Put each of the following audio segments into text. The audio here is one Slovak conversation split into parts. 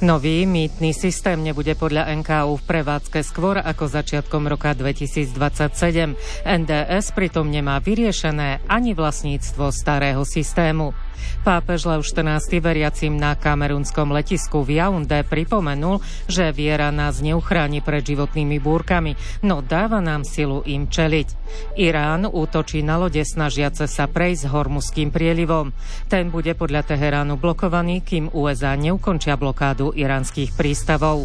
Nový mýtny systém nebude podľa NKÚ v prevádzke skôr ako začiatkom roka 2027. NDS pritom nemá vyriešené ani vlastníctvo starého systému. Pápež Lev XIV veriacim na kamerunskom letisku v Yaoundé pripomenul, že viera nás neuchráni pred životnými búrkami, no dáva nám silu im čeliť. Irán útočí na lode snažiace sa prejsť Hormuzským prielivom. Ten bude podľa Teheránu blokovaný, kým USA neukončia blokádu iránskych prístavov.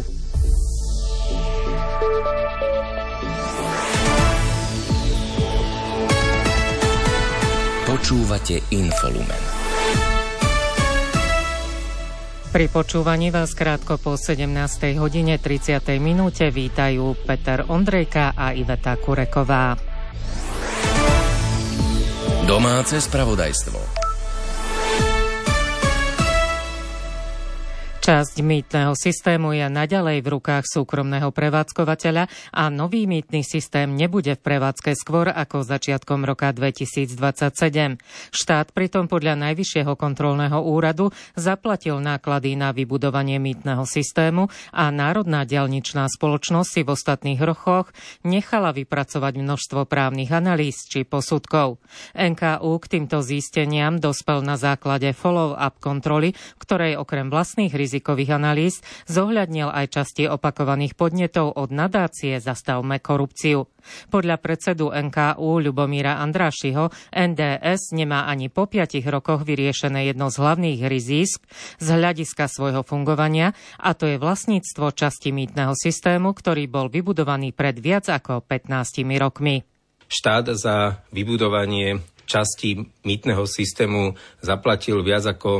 Počúvate Infolumen. Pri počúvaní vás krátko po 17:30 vítajú Peter Ondrejka a Iveta Kureková. Domáce spravodajstvo. Časť mýtneho systému je naďalej v rukách súkromného prevádzkovateľa a nový mýtny systém nebude v prevádzke skôr ako začiatkom roka 2027. Štát pritom podľa Najvyššieho kontrolného úradu zaplatil náklady na vybudovanie mýtneho systému a Národná diaľničná spoločnosť si v ostatných rokoch nechala vypracovať množstvo právnych analýz či posudkov. NKÚ k týmto zisteniam dospel na základe follow-up kontroly, ktorej okrem vlastných rizik analýz zohľadnil aj časti opakovaných podnetov od nadácie Zastavme korupciu. Podľa predsedu NKÚ Ľubomíra Andrášiho NDS nemá ani po 5 rokoch vyriešené jedno z hlavných rizísk z hľadiska svojho fungovania, a to je vlastníctvo časti mýtneho systému, ktorý bol vybudovaný pred viac ako 15 rokmi. Štát za vybudovanie časti mýtneho systému zaplatil viac ako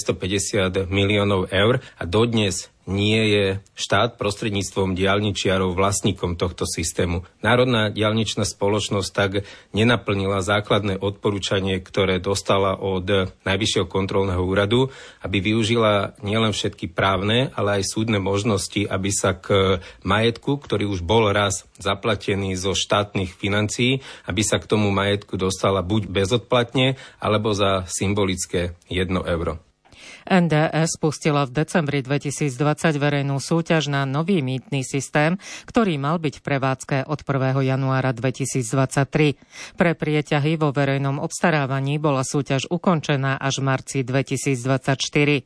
250 miliónov eur a dodnes nie je štát prostredníctvom diaľničiarov vlastníkom tohto systému. Národná diaľničná spoločnosť tak nenaplnila základné odporúčanie, ktoré dostala od Najvyššieho kontrolného úradu, aby využila nielen všetky právne, ale aj súdne možnosti, aby sa k majetku, ktorý už bol raz zaplatený zo štátnych financií, aby sa k tomu majetku dostala buď bezodplatne, alebo za symbolické 1 euro. NDS spustila v decembri 2020 verejnú súťaž na nový mýtny systém, ktorý mal byť v prevádzke od 1. januára 2023. Pre prieťahy vo verejnom obstarávaní bola súťaž ukončená až v marci 2024.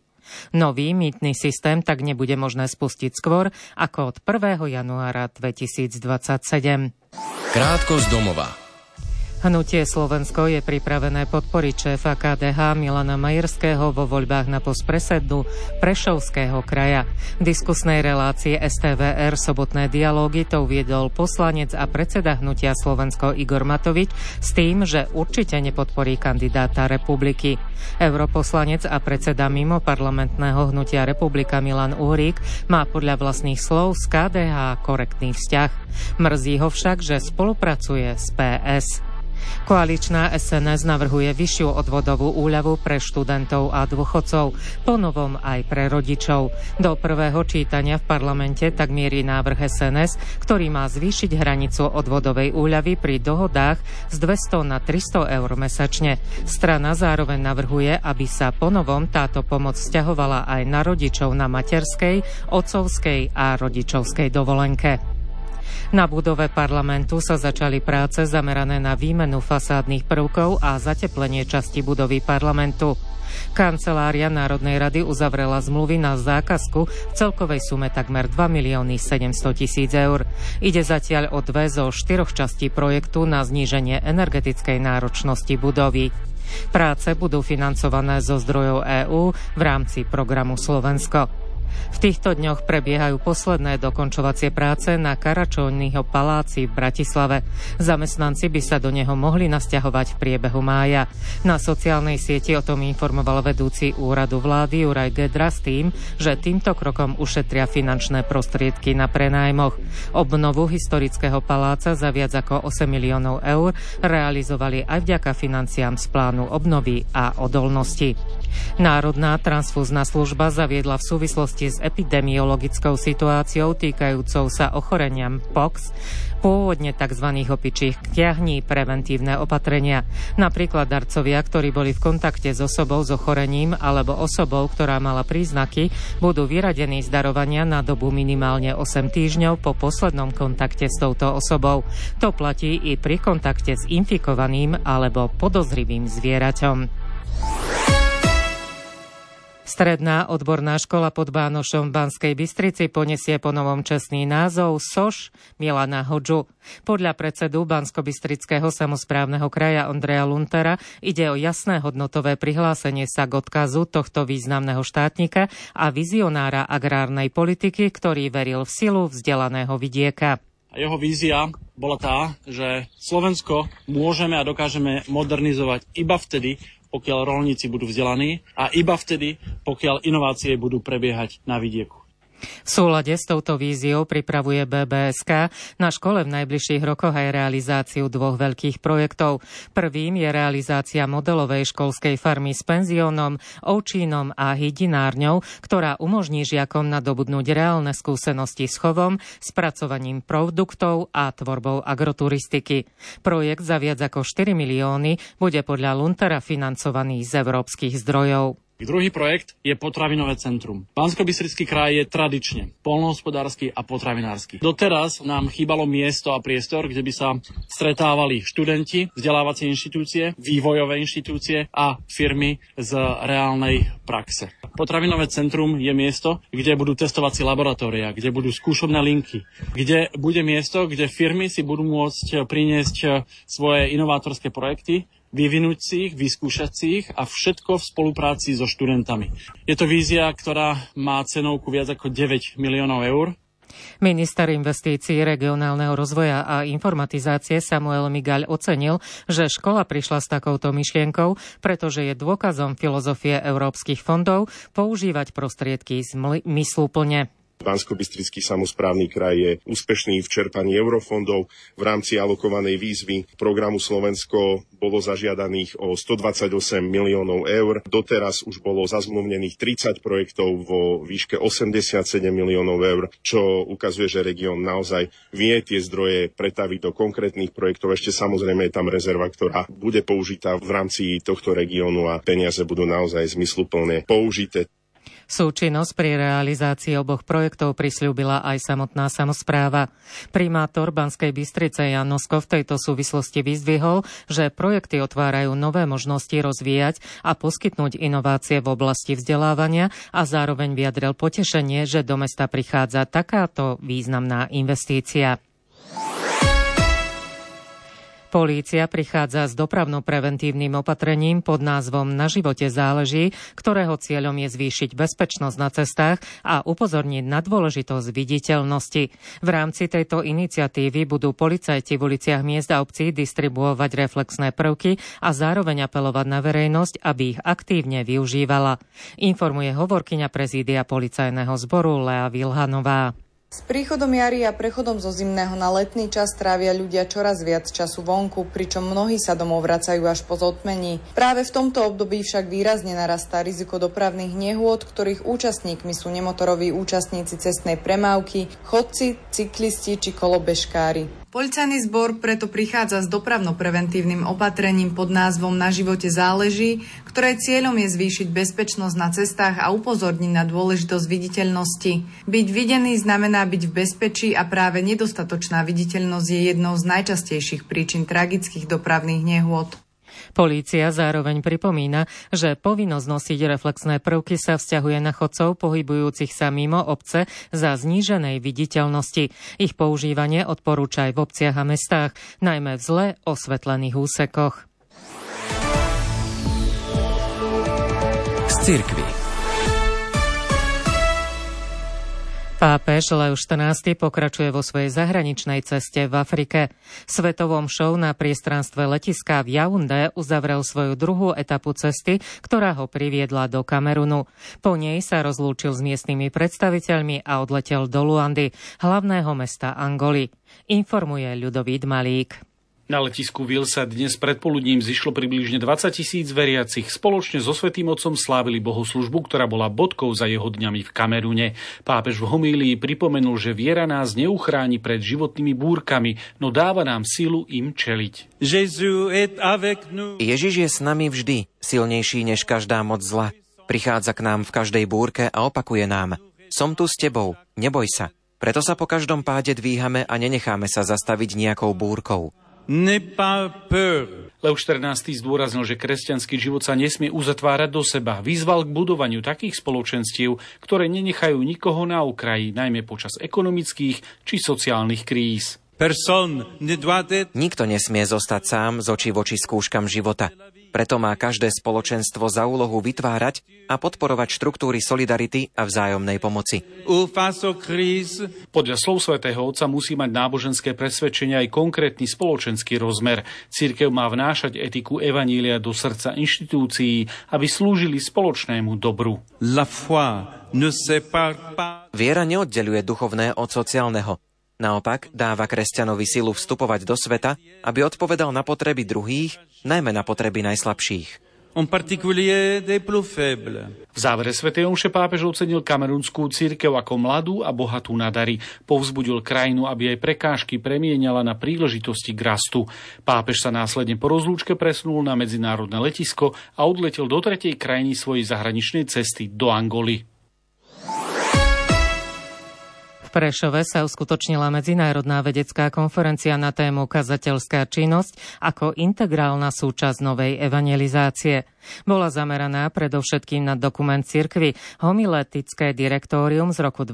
Nový mýtny systém tak nebude možné spustiť skôr ako od 1. januára 2027. Krátko z domova. Hnutie Slovensko je pripravené podporiť šéfa KDH Milana Majerského vo voľbách na post predsedu Prešovského kraja. V diskusnej relácii STVR Sobotné dialógy to uviedol poslanec a predseda Hnutia Slovensko Igor Matovič s tým, že určite nepodporí kandidáta Republiky. Europoslanec a predseda mimoparlamentného Hnutia Republika Milan Uhrík má podľa vlastných slov z KDH korektný vzťah. Mrzí ho však, že spolupracuje s PS. Koaličná SNS navrhuje vyššiu odvodovú úľavu pre študentov a dôchodcov, ponovom aj pre rodičov. Do prvého čítania v parlamente tak mierí návrh SNS, ktorý má zvýšiť hranicu odvodovej úľavy pri dohodách z 200 na 300 eur mesačne. Strana zároveň navrhuje, aby sa ponovom táto pomoc vzťahovala aj na rodičov na materskej, otcovskej a rodičovskej dovolenke. Na budove parlamentu sa začali práce zamerané na výmenu fasádnych prvkov a zateplenie časti budovy parlamentu. Kancelária Národnej rady uzavrela zmluvy na zákazku v celkovej sume takmer 2 700 000 eur. Ide zatiaľ o 2 zo 4 častí projektu na zníženie energetickej náročnosti budovy. Práce budú financované zo zdrojov EÚ v rámci programu Slovensko. V týchto dňoch prebiehajú posledné dokončovacie práce na Karačonyho paláci v Bratislave. Zamestnanci by sa do neho mohli nasťahovať v priebehu mája. Na sociálnej sieti o tom informoval vedúci úradu vlády Juraj Gedra s tým, že týmto krokom ušetria finančné prostriedky na prenájmoch. Obnovu historického paláca za viac ako 8 miliónov eur realizovali aj vďaka financiám z plánu obnovy a odolnosti. Národná transfúzna služba zaviedla v súvislosti súvislosti s epidemiologickou situáciou týkajúcou sa ochorenia pox, pôvodne tzv. Opičích kiahní, preventívne opatrenia. Napríklad darcovia, ktorí boli v kontakte s osobou s ochorením alebo osobou, ktorá mala príznaky, budú vyradení z darovania na dobu minimálne 8 týždňov po poslednom kontakte s touto osobou. To platí i pri kontakte s infikovaným alebo podozrivým zvieraťom. Stredná odborná škola pod Bánošom v Banskej Bystrici ponesie ponovom čestný názov SOŠ Milana Hodžu. Podľa predsedu Banskobystrického samosprávneho kraja Ondreja Luntera ide o jasné hodnotové prihlásenie sa k odkazu tohto významného štátnika a vizionára agrárnej politiky, ktorý veril v silu vzdelaného vidieka. Jeho vízia bola tá, že Slovensko môžeme a dokážeme modernizovať iba vtedy, pokiaľ roľníci budú vzdelaní a iba vtedy, pokiaľ inovácie budú prebiehať na vidieku. V súlade s touto víziou pripravuje BBSK na škole v najbližších rokoch aj realizáciu dvoch veľkých projektov. Prvým je realizácia modelovej školskej farmy s penziónom, ovčínom a hydinárňou, ktorá umožní žiakom nadobudnúť reálne skúsenosti s chovom, spracovaním produktov a tvorbou agroturistiky. Projekt za viac ako 4 milióny bude podľa Luntera financovaný z európskych zdrojov. Druhý projekt je potravinové centrum. Banskobystrický kraj je tradične poľnohospodársky a potravinársky. Doteraz nám chýbalo miesto a priestor, kde by sa stretávali študenti, vzdelávacie inštitúcie, vývojové inštitúcie a firmy z reálnej praxe. Potravinové centrum je miesto, kde budú testovacie laboratória, kde budú skúšobné linky, kde bude miesto, kde firmy si budú môcť priniesť svoje inovátorské projekty, vyvinúť si ich, vyskúšať si ich a všetko v spolupráci so študentami. Je to vízia, ktorá má cenovku viac ako 9 miliónov eur. Minister investícií, regionálneho rozvoja a informatizácie Samuel Migaľ ocenil, že škola prišla s takouto myšlienkou, pretože je dôkazom filozofie európskych fondov používať prostriedky zmysluplne. Banskobystrický samosprávny kraj je úspešný v čerpaní eurofondov. V rámci alokovanej výzvy programu Slovensko bolo zažiadaných o 128 miliónov eur. Doteraz už bolo zazmluvnených 30 projektov vo výške 87 miliónov eur, čo ukazuje, že región naozaj vie tie zdroje pretaviť do konkrétnych projektov. Ešte samozrejme je tam rezerva, ktorá bude použitá v rámci tohto regiónu a peniaze budú naozaj zmysluplne použité. Súčinnosť pri realizácii oboch projektov prisľúbila aj samotná samospráva. Primátor Banskej Bystrice Jan Nosko v tejto súvislosti vyzdvihol, že projekty otvárajú nové možnosti rozvíjať a poskytnúť inovácie v oblasti vzdelávania a zároveň vyjadril potešenie, že do mesta prichádza takáto významná investícia. Polícia prichádza s dopravno-preventívnym opatrením pod názvom Na živote záleží, ktorého cieľom je zvýšiť bezpečnosť na cestách a upozorniť na dôležitosť viditeľnosti. V rámci tejto iniciatívy budú policajti v uliciach miest a obcí distribuovať reflexné prvky a zároveň apelovať na verejnosť, aby ich aktívne využívala. Informuje hovorkyňa prezídia policajného zboru Lea Vilhanová. S príchodom jary a prechodom zo zimného na letný čas trávia ľudia čoraz viac času vonku, pričom mnohí sa domov vracajú až po zotmení. Práve v tomto období však výrazne narastá riziko dopravných nehôd, ktorých účastníkmi sú nemotoroví účastníci cestnej premávky, chodci, cyklisti či kolobežkári. Policajný zbor preto prichádza s dopravno-preventívnym opatrením pod názvom Na živote záleží, ktoré cieľom je zvýšiť bezpečnosť na cestách a upozorniť na dôležitosť viditeľnosti. Byť videný znamená byť v bezpečí a práve nedostatočná viditeľnosť je jednou z najčastejších príčin tragických dopravných nehôd. Polícia zároveň pripomína, že povinnosť nosiť reflexné prvky sa vzťahuje na chodcov pohybujúcich sa mimo obce za zníženej viditeľnosti. Ich používanie odporúča aj v obciach a mestách, najmä v zle osvetlených úsekoch. Z cirkvi. Pápež Leo XIV pokračuje vo svojej zahraničnej ceste v Afrike. Svetovom show na priestranstve letiska v Yaoundé uzavrel svoju druhú etapu cesty, ktorá ho priviedla do Kamerunu. Po nej sa rozlúčil s miestnymi predstaviteľmi a odletel do Luandy, hlavného mesta Angoly. Informuje Ľudovít Malík. Na letisku Vil sa dnes predpoludním zišlo približne 20 000 veriacich. Spoločne so Svätým Otcom slávili bohoslužbu, ktorá bola bodkou za jeho dňami v Kamerune. Pápež v homílii pripomenul, že viera nás neuchráni pred životnými búrkami, no dáva nám silu im čeliť. Ježiš je s nami vždy, silnejší než každá moc zla. Prichádza k nám v každej búrke a opakuje nám: som tu s tebou, neboj sa. Preto sa po každom páde dvíhame a nenecháme sa zastaviť nejakou búrkou. Leo XIV zdôraznil, že kresťanský život sa nesmie uzatvárať do seba. Vyzval k budovaniu takých spoločenstiev, ktoré nenechajú nikoho na okraji, najmä počas ekonomických či sociálnych kríz. Nikto nesmie zostať sám z očí v oči skúškam života. Preto má každé spoločenstvo za úlohu vytvárať a podporovať štruktúry solidarity a vzájomnej pomoci. Podľa slov svätého Otca musí mať náboženské presvedčenie aj konkrétny spoločenský rozmer. Cirkev má vnášať etiku evanília do srdca inštitúcií, aby slúžili spoločnému dobru. Viera neoddeľuje duchovné od sociálneho. Naopak, dáva kresťanovi silu vstupovať do sveta, aby odpovedal na potreby druhých, najmä na potreby najslabších. V závere svätej omše pápež ocenil kamerunskú cirkev ako mladú a bohatú na dary. Povzbudil krajinu, aby aj prekážky premieniala na príležitosti k rastu. Pápež sa následne po rozlúčke presunul na medzinárodné letisko a odletel do tretej krajiny svojej zahraničnej cesty, do Angoly. V Prešove sa uskutočnila medzinárodná vedecká konferencia na tému kazateľská činnosť ako integrálna súčasť novej evangelizácie. Bola zameraná predovšetkým na dokument cirkvi Homiletické direktórium z roku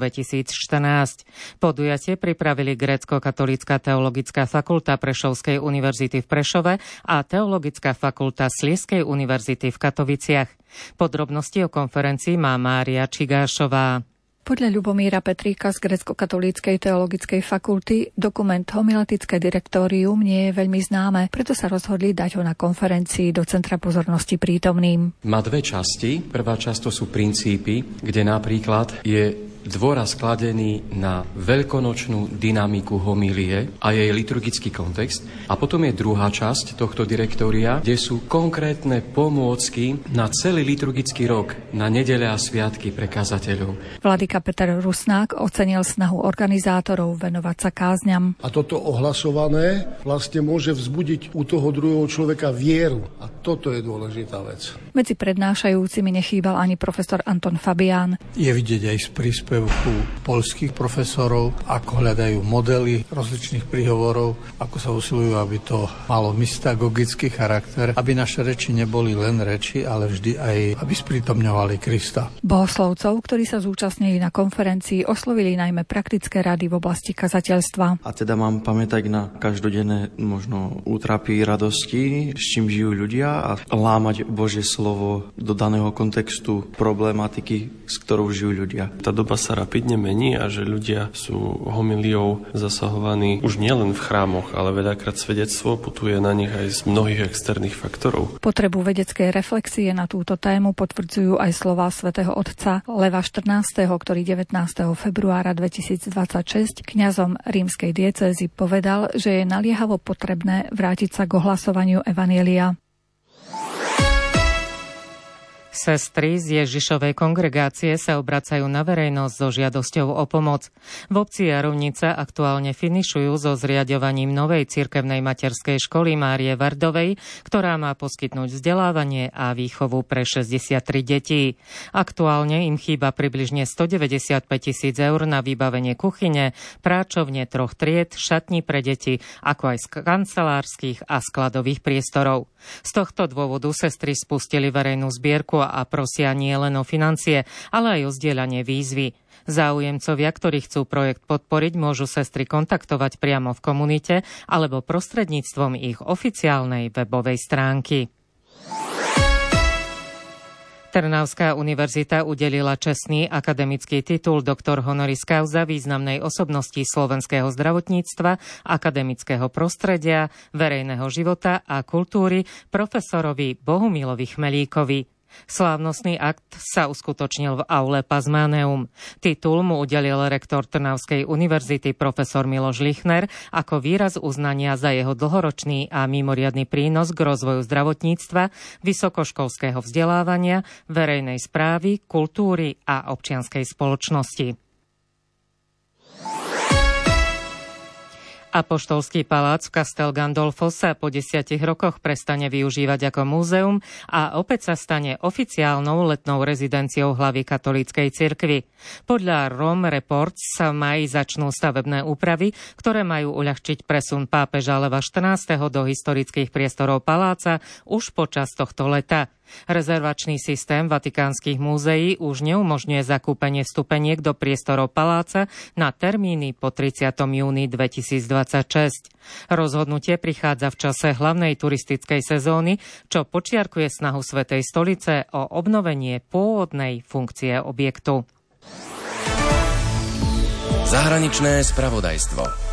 2014. Podujatie pripravili Grécko-katolícka teologická fakulta Prešovskej univerzity v Prešove a Teologická fakulta Slieskej univerzity v Katoviciach. Podrobnosti o konferencii má Mária Čigášová. Podľa Ľubomíra Petríka z Grécko-katolíckej teologickej fakulty dokument Homiletické direktórium nie je veľmi známe, preto sa rozhodli dať ho na konferencii do centra pozornosti prítomným. Má dve časti. Prvá časť to sú princípy, kde napríklad je dôraz kladený na veľkonočnú dynamiku homílie a jej liturgický kontext. A potom je druhá časť tohto direktória, kde sú konkrétne pomôcky na celý liturgický rok, na nedele a sviatky pre kazateľov. Vladyka Peter Rusnák ocenil snahu organizátorov venovať sa kázňam. A toto ohlasované vlastne môže vzbudiť u toho druhého človeka vieru. A toto je dôležitá vec. Medzi prednášajúcimi nechýbal ani profesor Anton Fabián. Je vidieť aj z príspevku poľských profesorov, ako hľadajú modely rozličných príhovorov, ako sa usilujú, aby to malo mystagogický charakter, aby naše reči neboli len reči, ale vždy aj, aby sprítomňovali Krista. Bohoslovcov, ktorí sa zúčastnili na konferencii, oslovili najmä praktické rady v oblasti kazateľstva. A teda mám pamätať na každodenné možno útrapy, radosti, s čím žijú ľudia a lámať Božie slovo do daného kontextu problematiky, s ktorou žijú ľudia. Tá doba sa rapidne mení a že ľudia sú homiliou zasahovaní už nielen v chrámoch, ale veľakrát svedectvo putuje na nich aj z mnohých externých faktorov. Potrebu vedeckej reflexie na túto tému potvrdzujú aj slová svätého otca Leva XIV, ktorý 19. februára 2026 kňazom rímskej diecézy povedal, že je naliehavo potrebné vrátiť sa k ohlasovaniu evanjelia. Sestry z Ježišovej kongregácie sa obracajú na verejnosť so žiadosťou o pomoc. V obci Jarovnica aktuálne finišujú so zriaďovaním novej cirkevnej materskej školy Márie Vardovej, ktorá má poskytnúť vzdelávanie a výchovu pre 63 detí. Aktuálne im chýba približne 195 000 eur na vybavenie kuchyne, práčovne 3 tried, šatní pre deti, ako aj z kancelárskych a skladových priestorov. Z tohto dôvodu sestry spustili verejnú zbierku a prosia nie len o financie, ale aj o zdieľanie výzvy. Záujemcovia, ktorí chcú projekt podporiť, môžu sestry kontaktovať priamo v komunite alebo prostredníctvom ich oficiálnej webovej stránky. Trnavská univerzita udelila čestný akademický titul doktor honoris causa významnej osobnosti slovenského zdravotníctva, akademického prostredia, verejného života a kultúry profesorovi Bohumilovi Chmelíkovi. Slávnostný akt sa uskutočnil v aule Pazmáneum. Titul mu udelil rektor Trnavskej univerzity profesor Miloš Lichner ako výraz uznania za jeho dlhoročný a mimoriadny prínos k rozvoju zdravotníctva, vysokoškolského vzdelávania, verejnej správy, kultúry a občianskej spoločnosti. Apoštolský palác v Castel Gandolfo sa po 10 rokoch prestane využívať ako múzeum a opäť sa stane oficiálnou letnou rezidenciou hlavy katolíckej cirkvi. Podľa Rome Reports sa v máji začnú stavebné úpravy, ktoré majú uľahčiť presun pápeža Leva XIV. Do historických priestorov paláca už počas tohto leta. Rezervačný systém vatikánskych múzeí už neumožňuje zakúpenie vstupeniek do priestorov paláca na termíny po 30. júni 2026. Rozhodnutie prichádza v čase hlavnej turistickej sezóny, čo počiarkuje snahu Svätej stolice o obnovenie pôvodnej funkcie objektu. Zahraničné spravodajstvo.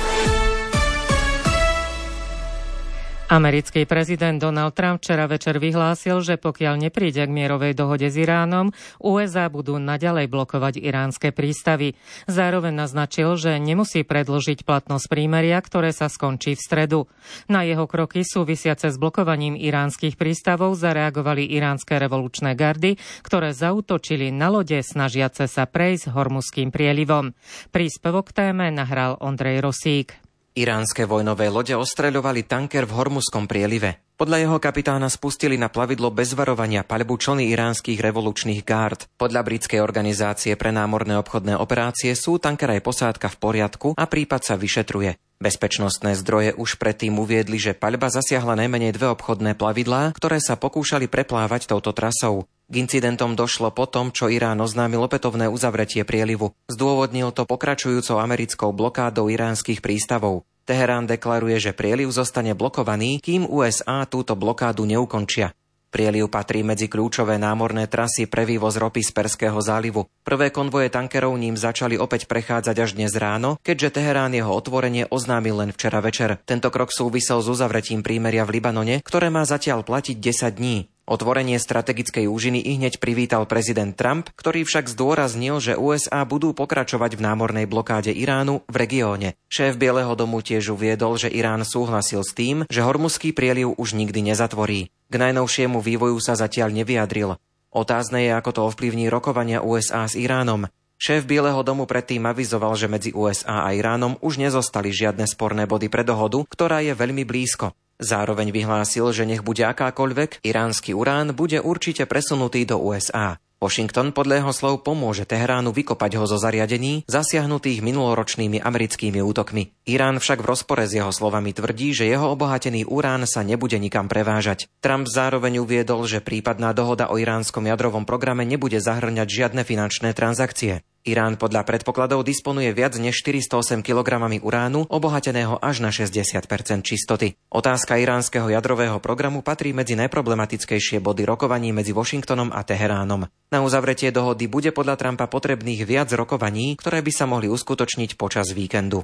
Americký prezident Donald Trump včera večer vyhlásil, že pokiaľ nepríde k mierovej dohode s Iránom, USA budú naďalej blokovať iránske prístavy. Zároveň naznačil, že nemusí predĺžiť platnosť prímeria, ktoré sa skončí v stredu. Na jeho kroky súvisiace s blokovaním iránskych prístavov zareagovali iránske revolučné gardy, ktoré zaútočili na lode snažiace sa prejsť Hormuzským prielivom. Príspevok k téme nahral Ondrej Rosík. Iránske vojnové lode ostreľovali tanker v Hormuzskom prielive. Podľa jeho kapitána spustili na plavidlo bez varovania paľbu člny iránskych revolučných gárd. Podľa britskej organizácie pre námorné obchodné operácie sú tanker aj posádka v poriadku a prípad sa vyšetruje. Bezpečnostné zdroje už predtým uviedli, že paľba zasiahla najmenej 2 obchodné plavidlá, ktoré sa pokúšali preplávať touto trasou. K incidentom došlo po tom, čo Irán oznámil opätovné uzavretie prielivu. Zdôvodnil to pokračujúcou americkou blokádou iránskych prístavov. Teherán deklaruje, že prieliv zostane blokovaný, kým USA túto blokádu neukončia. Prieliv patrí medzi kľúčové námorné trasy pre vývoz ropy z Perského zálivu. Prvé konvoje tankerov ním začali opäť prechádzať až dnes ráno, keďže Teherán jeho otvorenie oznámil len včera večer. Tento krok súvisel s uzavretím prímeria v Libanone, ktoré má zatiaľ platiť 10 dní. Otvorenie strategickej úžiny ihneď privítal prezident Trump, ktorý však zdôraznil, že USA budú pokračovať v námornej blokáde Iránu v regióne. Šéf Bieleho domu tiež uviedol, že Irán súhlasil s tým, že Hormuzský prieliv už nikdy nezatvorí. K najnovšiemu vývoju sa zatiaľ nevyjadril. Otázne je, ako to ovplyvní rokovania USA s Iránom. Šéf Bieleho domu predtým avizoval, že medzi USA a Iránom už nezostali žiadne sporné body pre dohodu, ktorá je veľmi blízko. Zároveň vyhlásil, že nech bude akákoľvek, iránsky urán bude určite presunutý do USA. Washington podľa jeho slov pomôže Teheránu vykopať ho zo zariadení zasiahnutých minuloročnými americkými útokmi. Irán však v rozpore s jeho slovami tvrdí, že jeho obohatený urán sa nebude nikam prevážať. Trump zároveň uviedol, že prípadná dohoda o iránskom jadrovom programe nebude zahŕňať žiadne finančné transakcie. Irán podľa predpokladov disponuje viac než 408 kg uránu, obohateného až na 60% čistoty. Otázka iránskeho jadrového programu patrí medzi najproblematickejšie body rokovaní medzi Washingtonom a Teheránom. Na uzavretie dohody bude podľa Trumpa potrebných viac rokovaní, ktoré by sa mohli uskutočniť počas víkendu.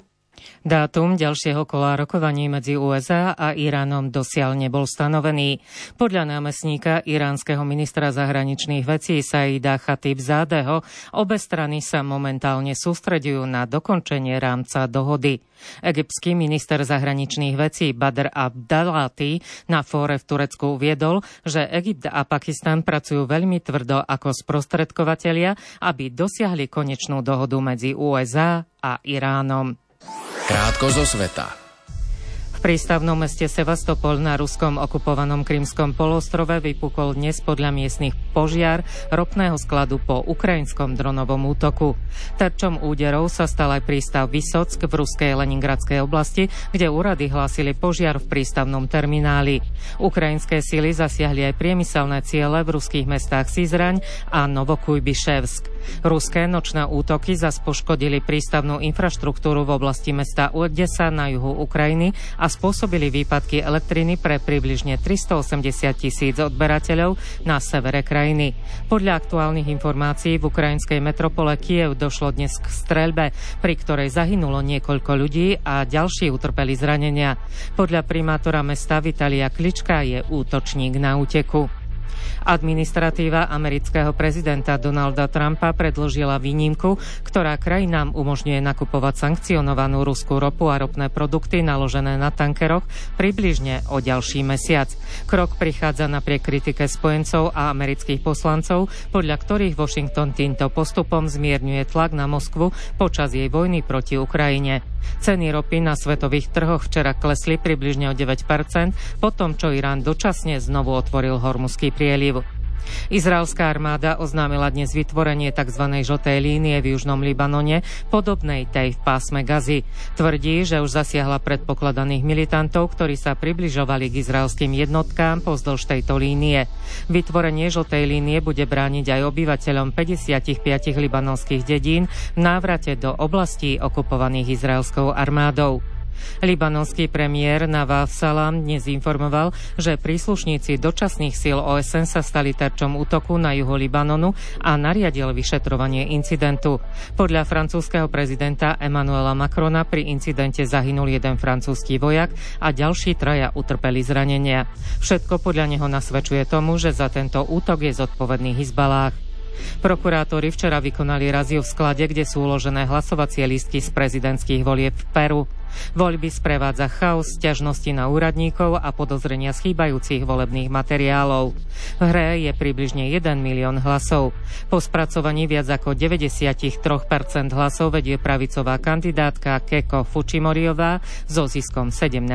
Dátum ďalšieho kola rokovaní medzi USA a Iránom dosiaľ nebol stanovený. Podľa námestníka iránskeho ministra zahraničných vecí Saida Chatibzádeho obe strany sa momentálne sústreďujú na dokončenie rámca dohody. Egyptský minister zahraničných vecí Badr Abdalati na fóre v Turecku uviedol, že Egypt a Pakistan pracujú veľmi tvrdo ako sprostredkovatelia, aby dosiahli konečnú dohodu medzi USA a Iránom. Krátko zo sveta. V prístavnom meste Sevastopol na ruskom okupovanom Krymskom poloostrove vypukol dnes podľa miestnych požiar ropného skladu po ukrajinskom dronovom útoku. Terčom úderov sa stal aj prístav Vysock v ruskej Leningradskej oblasti, kde úrady hlásili požiar v prístavnom termináli. Ukrajinské sily zasiahli aj priemyselné ciele v ruských mestách Syzraň a Novokujbiševsk. Ruské nočné útoky zas poškodili prístavnú infraštruktúru v oblasti mesta Odesa na juhu Ukrajiny a spôsobili výpadky elektriny pre približne 380 000 odberateľov na severe krajiny. Podľa aktuálnych informácií v ukrajinskej metropole Kyjev došlo dnes k streľbe, pri ktorej zahynulo niekoľko ľudí a ďalší utrpeli zranenia. Podľa primátora mesta Vitalia Klička je útočník na úteku. Administratíva amerického prezidenta Donalda Trumpa predložila výnimku, ktorá krajinám umožňuje nakupovať sankcionovanú ruskú ropu a ropné produkty naložené na tankeroch približne o ďalší mesiac. Krok prichádza napriek kritike spojencov a amerických poslancov, podľa ktorých Washington týmto postupom zmierňuje tlak na Moskvu počas jej vojny proti Ukrajine. Ceny ropy na svetových trhoch včera klesli približne o 9%, po tom, čo Irán dočasne znovu otvoril Hormuzský prieliv. Izraelská armáda oznámila dnes vytvorenie tzv. Žltej línie v južnom Libanone, podobnej tej v pásme Gazy. Tvrdí, že už zasiahla predpokladaných militantov, ktorí sa približovali k izraelským jednotkám pozdĺž tejto línie. Vytvorenie Žltej línie bude brániť aj obyvateľom 55 libanonských dedín v návrate do oblastí okupovaných izraelskou armádou. Libanonský premiér Nawaf Salam dnes informoval, že príslušníci dočasných síl OSN sa stali terčom útoku na juhu Libanonu a nariadil vyšetrovanie incidentu. Podľa francúzskeho prezidenta Emmanuela Macrona pri incidente zahynul jeden francúzsky vojak a ďalší traja utrpeli zranenia. Všetko podľa neho nasvedčuje tomu, že za tento útok je zodpovedný Hizballáh. Prokurátori včera vykonali raziu v sklade, kde sú uložené hlasovacie lístky z prezidentských volieb v Peru. Voľby sprevádza chaos, sťažnosti na úradníkov a podozrenia z chýbajúcich volebných materiálov. V hre je približne 1 milión hlasov. Po spracovaní viac ako 93% hlasov vedie pravicová kandidátka Keiko Fujimoriová so ziskom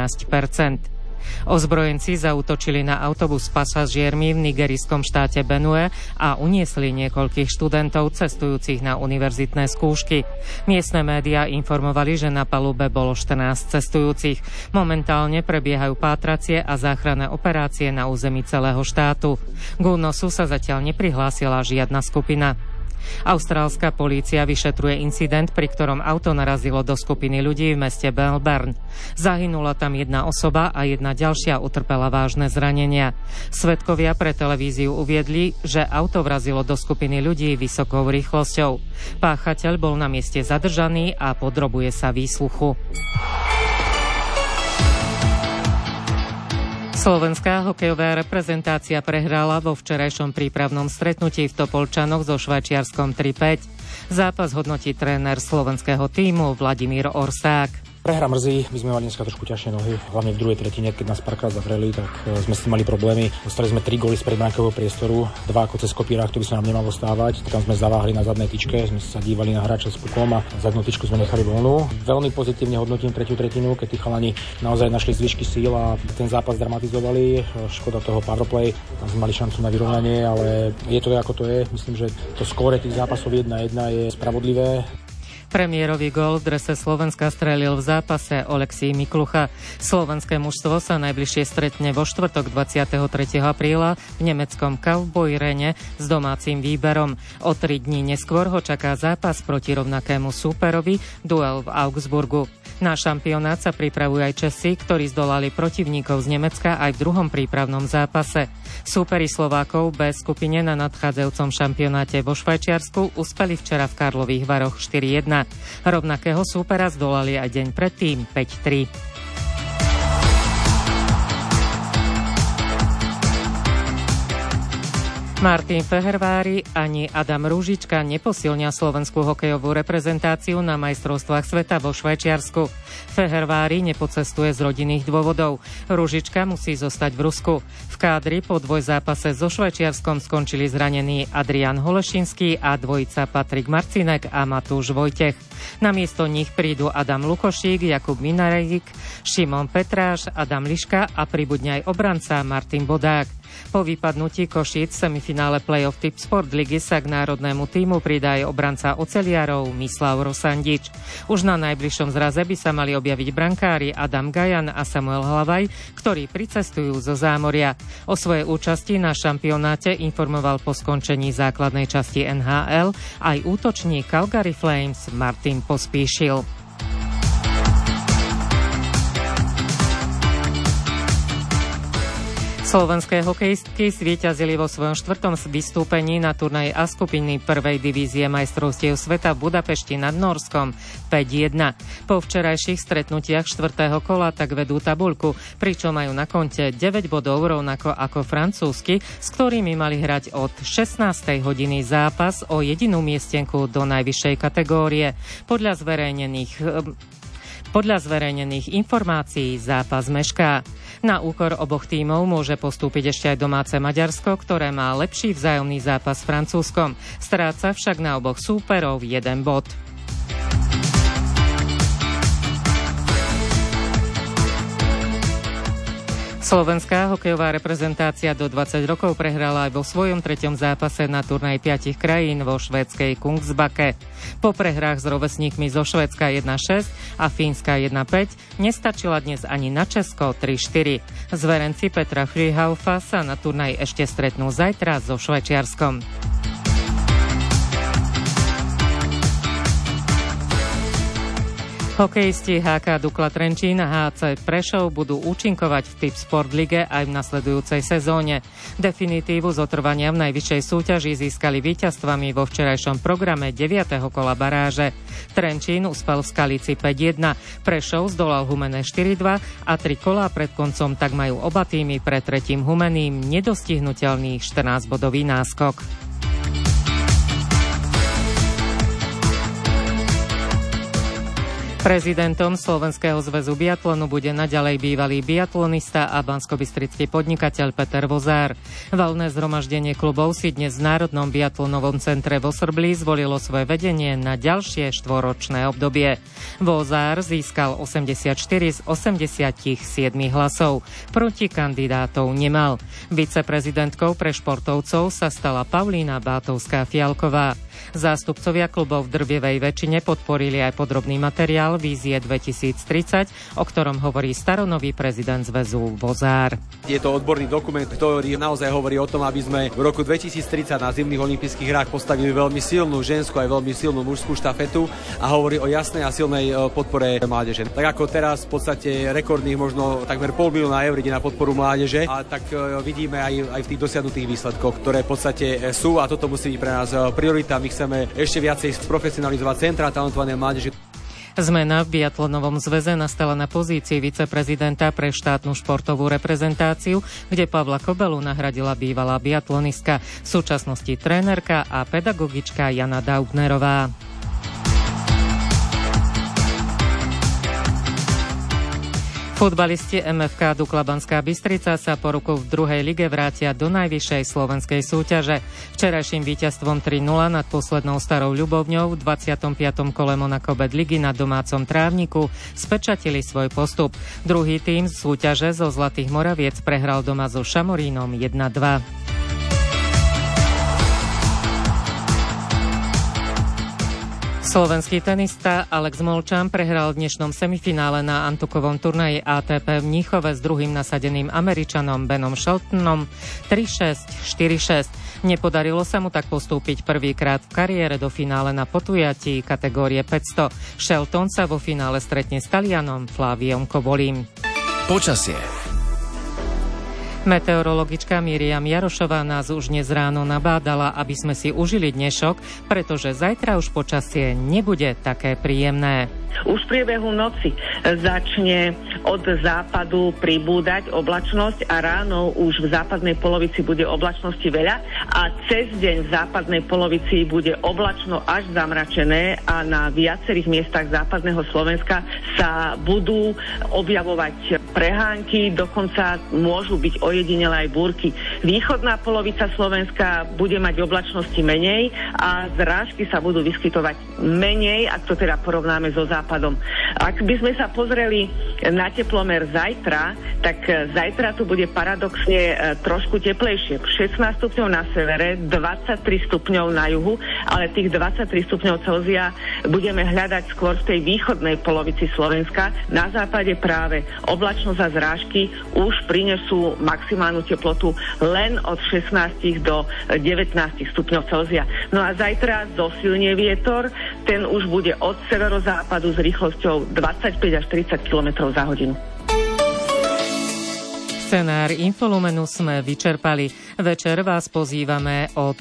17%. Ozbrojenci zaútočili na autobus s pasažiermi v nigerijskom štáte Benue a uniesli niekoľkých študentov cestujúcich na univerzitné skúšky. Miestne médiá informovali, že na palube bolo 14 cestujúcich. Momentálne prebiehajú pátracie a záchranné operácie na území celého štátu. K únosu sa zatiaľ neprihlásila žiadna skupina. Austrálska polícia vyšetruje incident, pri ktorom auto narazilo do skupiny ľudí v meste Melbourne. Zahynula tam jedna osoba a jedna ďalšia utrpela vážne zranenia. Svedkovia pre televíziu uviedli, že auto vrazilo do skupiny ľudí vysokou rýchlosťou. Páchateľ bol na mieste zadržaný a podrobuje sa výsluchu. Slovenská hokejová reprezentácia prehrala vo včerajšom prípravnom stretnutí v Topolčanoch so Švajčiarskom 3-5. Zápas hodnotí tréner slovenského tímu Vladimír Orsák. Prehra mrzí, my sme mali dneska trošku ťažšie nohy, hlavne v druhej tretine, keď nás párkrát zavreli, tak sme s tým mali problémy. Dostali sme 3 góly z predbránkového priestoru, 2 ako cez kopírach, to by sa nám nemalo stávať. Tam sme zaváhli na zadnej tyčke, sme sa dívali na hráča s pukom a zadnú tyčku sme nechali voľnú. Veľmi pozitívne hodnotím tretiu tretinu, keď tí chalani naozaj našli zvyšky síl a ten zápas dramatizovali. Škoda toho powerplay, tam sme mali šancu na vyrovnanie, ale je to ako to je. Myslím, že to skóre tých zápasov 1-1 je spravodlivé. Premiérový gól v drese Slovenska strelil v zápase Oleksij Miklucha. Slovenské mužstvo sa najbližšie stretne vo štvrtok 23. apríla v nemeckom Kaufbeuerene s domácim výberom. O 3 dní neskôr ho čaká zápas proti rovnakému súperovi, duel v Augsburgu. Na šampionát sa pripravujú aj Česi, ktorí zdolali protivníkov z Nemecka aj v druhom prípravnom zápase. Súperi Slovákov B skupine na nadchádzajúcom šampionáte vo Švajčiarsku uspeli včera v Karlových Varoch 4-1. Rovnakého súpera zdolali aj deň predtým 5-3. Martin Fehervári ani Adam Rúžička neposilnia slovenskú hokejovú reprezentáciu na majstrovstvách sveta vo Švajčiarsku. Fehervári nepocestuje z rodinných dôvodov. Rúžička musí zostať v Rusku. V kádri po dvojzápase so Švajčiarskom skončili zranení Adrian Holešinský a dvojica Patrik Marcinek a Matúš Vojtech. Namiesto nich prídu Adam Lukošík, Jakub Minarejík, Šimon Petráš, Adam Liška a pribudne aj obranca Martin Bodák. Po vypadnutí Košíc v semifinále play-off Tipsport ligy sa k národnému tímu pridá aj obranca oceliarov Mislav Rosandič. Už na najbližšom zraze by sa mali objaviť brankári Adam Gajan a Samuel Hlavaj, ktorí pricestujú zo zámoria. O svojej účasti na šampionáte informoval po skončení základnej časti NHL aj útočník Calgary Flames Martin Pospíšil. Slovenské hokejistky zvíťazili vo svojom 4. vystúpení na turnaji A skupiny 1. divízie majstrovstiev sveta v Budapešti nad Nórskom 5-1. Po včerajších stretnutiach 4. kola tak vedú tabuľku, pričom majú na konte 9 bodov rovnako ako francúzsky, s ktorými mali hrať od 16. hodiny zápas o jedinú miestenku do najvyššej kategórie. Podľa zverejnených informácií zápas mešká. Na úkor oboch tímov môže postúpiť ešte aj domáce Maďarsko, ktoré má lepší vzájomný zápas s Francúzskom. Stráca však na oboch súperov 1 bod. Slovenská hokejová reprezentácia do 20 rokov prehrala aj vo svojom 3. zápase na turnaji 5 krajín vo švédskej Kungsbacke. Po prehrách s rovesníkmi zo Švédska 1-6 a Fínska 1-5 nestačila dnes ani na Česko 3-4. Zverenci Petra Flyhaufa sa na turnaji ešte stretnú zajtra so Švajčiarskom. Hokejisti HK Dukla Trenčín a HC Prešov budú účinkovať v Tip Sport Lige aj v nasledujúcej sezóne. Definitívu zotrvania v najvyššej súťaži získali víťazstvami vo včerajšom programe 9. kola baráže. Trenčín uspel v Skalici 5-1, Prešov zdolal Humenné 4-2 a 3 kolá pred koncom tak majú oba týmy pre tretím Humeným nedostihnuteľný 14-bodový náskok. Prezidentom Slovenského zväzu biatlonu bude naďalej bývalý biatlonista a banskobystrický podnikateľ Peter Vozár. Valné zhromaždenie klubov si dnes v Národnom biatlonovom centre vo Srblí zvolilo svoje vedenie na ďalšie 4-ročné obdobie. Vozár získal 84 z 87 hlasov. Proti kandidátov nemal. Viceprezidentkou pre športovcov sa stala Paulína Bátovská-Fialková. Zástupcovia klubov v drvivej väčšine podporili aj podrobný materiál Vízie 2030, o ktorom hovorí staronový prezident zväzu Vozár. Je to odborný dokument, ktorý naozaj hovorí o tom, aby sme v roku 2030 na zimných olympijských hrách postavili veľmi silnú ženskú aj veľmi silnú mužskú štafetu a hovorí o jasnej a silnej podpore mládeže. Tak ako teraz v podstate rekordných možno takmer 500 000 eur ide na podporu mládeže a tak vidíme aj v tých dosiahnutých výsledkoch, ktoré v podstate sú a toto musí byť pre nás priorita. My chceme ešte viacej sprofesionalizovať centra talentované mládeže. Zmena v biatlonovom zväze nastala na pozícii viceprezidenta pre štátnu športovú reprezentáciu, kde Pavla Kobelu nahradila bývalá biatlonistka, v súčasnosti trénerka a pedagogička Jana Daubnerová. Futbalisti MFK Dukla Banská Bystrica sa po roku v druhej lige vrátia do najvyššej slovenskej súťaže. Včerajším víťazstvom 3-0 nad poslednou Starou Ľubovňou v 25. kole Monakobet ligy na domácom Trávniku spečatili svoj postup. Druhý tím z súťaže zo Zlatých Moraviec prehral doma so Šamorínom 1-2. Slovenský tenista Alex Molčan prehral v dnešnom semifinále na Antukovom turnaji ATP v Mníchove s druhým nasadeným Američanom Benom Sheltonom 3-6, 4-6. Nepodarilo sa mu tak postúpiť prvýkrát v kariére do finále na potujatí kategórie 500. Shelton sa vo finále stretne s Talianom Flaviom Kobolím. Počasie. Meteorologička Miriam Jarošová nás už dnes ráno nabádala, aby sme si užili dnešok, pretože zajtra už počasie nebude také príjemné. Už v priebehu noci začne od západu pribúdať oblačnosť a ráno už v západnej polovici bude oblačnosti veľa a cez deň v západnej polovici bude oblačno až zamračené a na viacerých miestach západného Slovenska sa budú objavovať prehánky, dokonca môžu byť ojedinelé aj búrky. Východná polovica Slovenska bude mať oblačnosti menej a zrážky sa budú vyskytovať menej, ak to teda porovnáme so západom. Ak by sme sa pozreli na teplomer zajtra, tak zajtra tu bude paradoxne trošku teplejšie. 16 stupňov na severe, 23 stupňov na juhu, ale tých 23 stupňov Celzia budeme hľadať skôr v tej východnej polovici Slovenska. Na západe práve oblačnosť a zrážky už prinesú maximálnu teplotu len od 16 do 19 stupňov Celzia. No a zajtra zosilnie vietor, ten už bude od severozápadu s rýchlosťou 25 až 30 km za hodinu. Scenár Infolumenu sme vyčerpali. Večer vás pozývame od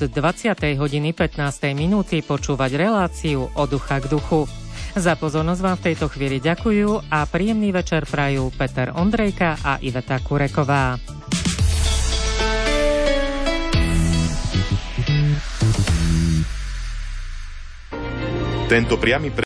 20:15 počúvať reláciu Od ducha k duchu. Za pozornosť vám v tejto chvíli ďakujú a príjemný večer prajú Peter Ondrejka a Iveta Kureková. Tento priamy